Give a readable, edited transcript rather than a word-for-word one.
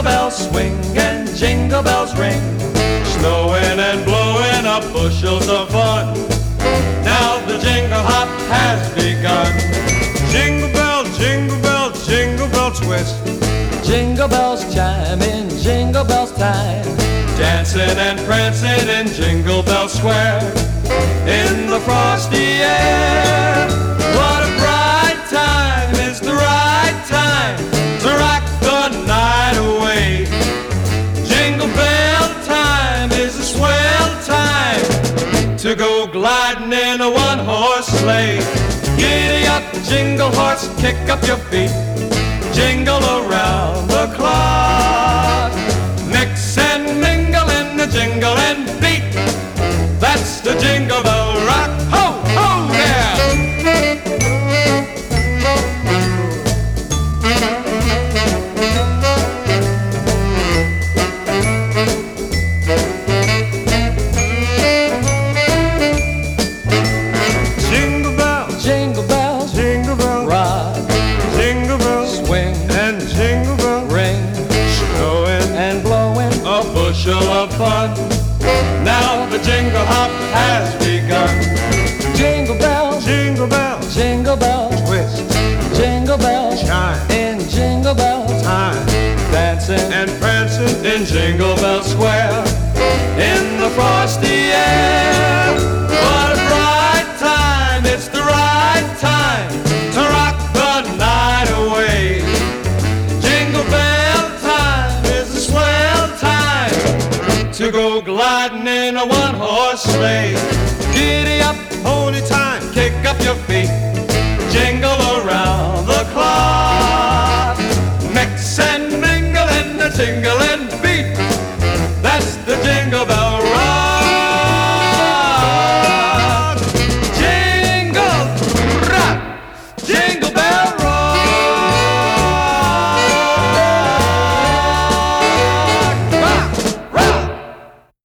bells swing and jingle bells ring, snowing and blowing up bushels of fun. Now the jingle hop has begun. Jingle bell, jingle bell, jingle bell twist. Jingle bells chime in Jingle Bells time, dancing and prancing in Jingle Bell Square. In the frosty air, what a bright time, it's the right time to rock the night away. Jingle bell time is a swell time to go gliding in a one-horse sleigh. Giddy up, jingle horse, kick up your feet, jingle around the clock. Mix and mingle in the jingle and beat, that's the Jingle Bell Rock. Ho, ho, yeah! Jingle bell, jingle bell, jingle bell rock. Jingle bells swing and jingle bell ring, snowing and blowing a bushel of fun. Now the jingle hop has begun. Jingle bell, jingle bell, jingle bell twist. Jingle bell chime in Jingle Bell time, dancing and prancing in Jingle Bell Square. In the frosty air, what a bright time, it's the right time to rock the night away. Jingle bell time is a swell time to go gliding in a one-horse sleigh. Giddy up, pony time, kick up your feet, jingle